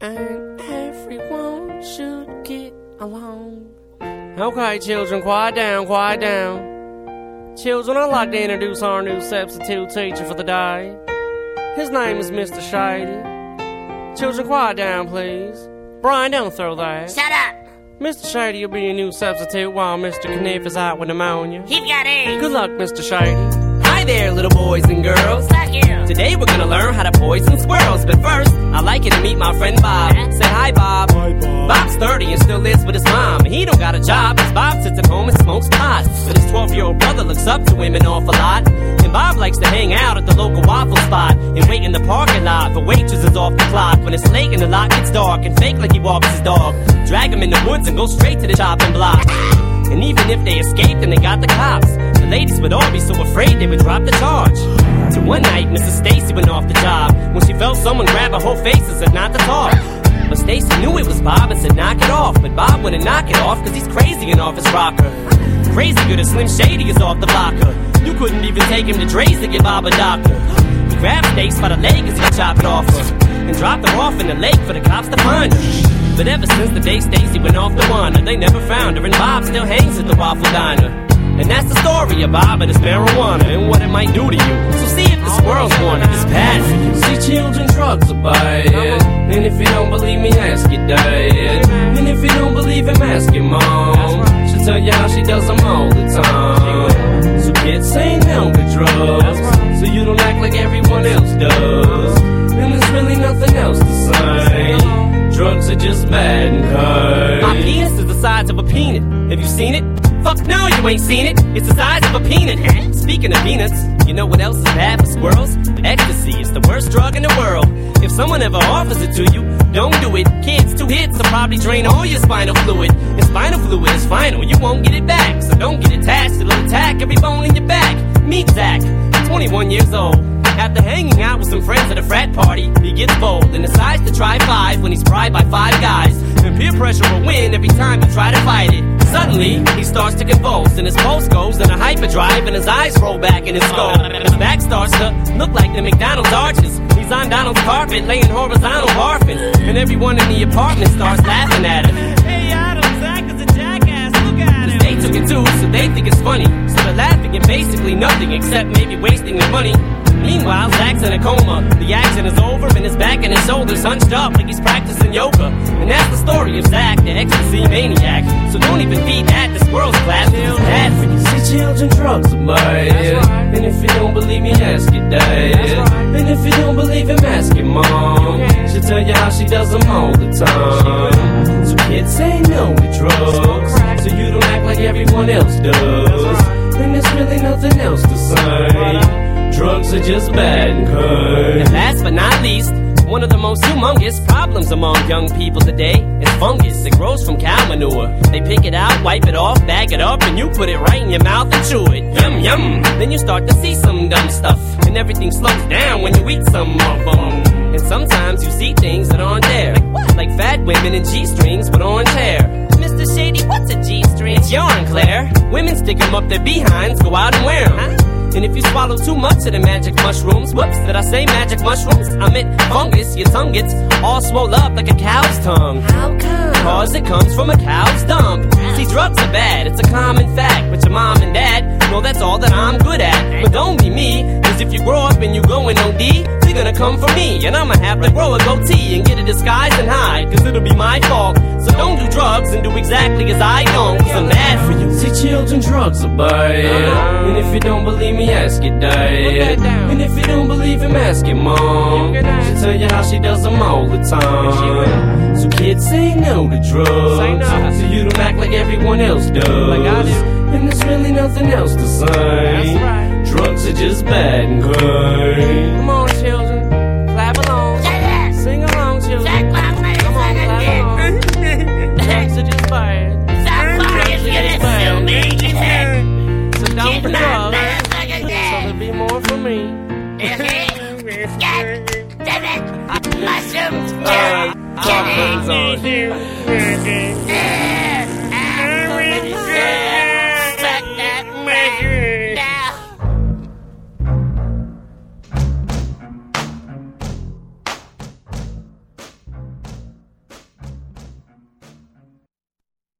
and everyone should get along. Okay, children, quiet down, quiet down. Children, I'd like to introduce our new substitute teacher for the day. His name is Mr. Shady. Children, quiet down, please. Brian, don't throw that. Shut up. Mr. Shady will be your new substitute while Mr. Kniff is out with pneumonia. He's got AIDS. Good luck, Mr. Shady. Hi there, little boys and girls. Fuck you. Today we're gonna learn how to poison squirrels. But first, I'd like you to meet my friend Bob. Say hi, Bob. Hi, Bob. Bob's 30 and still lives with his mom. And he don't got a job, cause Bob sits at home and smokes pot. But his 12-year-old brother looks up to him an awful lot. And Bob likes to hang out at the local waffle spot and wait in the parking lot for waitresses off the clock. When it's late and the lot gets dark and fake like he walks his dog. Drag him in the woods and go straight to the chopping block. And even if they escaped and they got the cops, the ladies would all be so afraid they would drop the charge. So one night, Mrs. Stacy went off the job when she felt someone grab her whole face and said not to talk. But Stacy knew it was Bob and said knock it off. But Bob wouldn't knock it off cause he's crazy and off his rocker. Crazy good as Slim Shady is off the blocker. You couldn't even take him to Dre's to get Bob a doctor. He grabbed Stacy by the leg as he chopped off her and dropped her off in the lake for the cops to find her. But ever since the day Stacy went off to wander, they never found her, and Bob still hangs at the Waffle Diner. And that's the story of Bob and his marijuana and what it might do to you. So see if the squirrels want it. It's bad for you. See, children, drugs are bad. And if you don't believe me, ask your dad. And if you don't believe him, ask your mom. She'll tell you how she does them all the time. So kids, say no to drugs, so you don't act like everyone else does. And there's really nothing else to say. Drugs are just bad and good. My penis is the size of a peanut. Have you seen it? Fuck no, you ain't seen it. It's the size of a peanut. Speaking of peanuts, you know what else is bad for squirrels? Ecstasy is the worst drug in the world. If someone ever offers it to you, don't do it. Kids, 2 hits will probably drain all your spinal fluid. And spinal fluid is final, you won't get it back. So don't get attached, it'll attack every bone in your back. Meet Zach, 21 years old. After hanging out with some friends at a frat party, he gets bold and decides to try 5 when he's pried by 5 guys. And peer pressure will win every time you try to fight it. Suddenly, he starts to convulse, and his pulse goes in a hyperdrive, and his eyes roll back in his skull. His back starts to look like the McDonald's arches. He's on Donald's carpet, laying horizontal barfing, and everyone in the apartment starts laughing at him. Hey, Adam, Zach is a jackass, look at him. They took it too, so they think it's funny. So they're laughing at basically nothing except maybe wasting their money. Meanwhile, Zach's in a coma. The action is over and his back and his shoulders hunched up like he's practicing yoga. And that's the story of Zach, the ecstasy maniac. So don't even feed that, the squirrel's class is bad for you. See, children, drugs are bad. And if you don't believe me, ask your dad. And if you don't believe him, ask your mom. She'll tell you how she does them all the time. So kids, say no to drugs, so you don't act like everyone else does. And there's really nothing else to say. Drugs are just bad and good. And last but not least, one of the most humongous problems among young people today is fungus. It grows from cow manure. They pick it out, wipe it off, bag it up, and you put it right in your mouth and chew it. Yum, yum. Then you start to see some dumb stuff, and everything slows down when you eat some of them. And sometimes you see things that aren't there. Like what? Like fat women in G-strings with orange hair. Mr. Shady, what's a G-string? It's yarn, Claire. Women stick them up their behinds, go out and wear them. Huh? And if you swallow too much of the magic mushrooms, whoops, did I say magic mushrooms? I meant fungus, your tongue gets all swole up like a cow's tongue. How come? Cause it comes from a cow's dump. See, drugs are bad, it's a common fact. But your mom and dad, well, that's all that I'm good at. But don't be me, cause if you grow up and you go in OD, they're gonna come for me. And I'ma have to grow a goatee and get a disguise and hide, cause it'll be my fault. So don't do drugs and do exactly as I don't, cause I'm bad for you. See, children, drugs are bad. And if you don't believe me, ask your dad. And if you don't believe him, ask your mom. She'll tell you how she does them all the time. So kids, say no to drugs, so you don't act like everyone else does. And there's really nothing else to say. Drugs are just bad and good. Come on, children, clap along. Sing along, children. Come on, clap along. Drugs are just bad. So don't do drugs, so there'll be more for me. Mushrooms, Get it.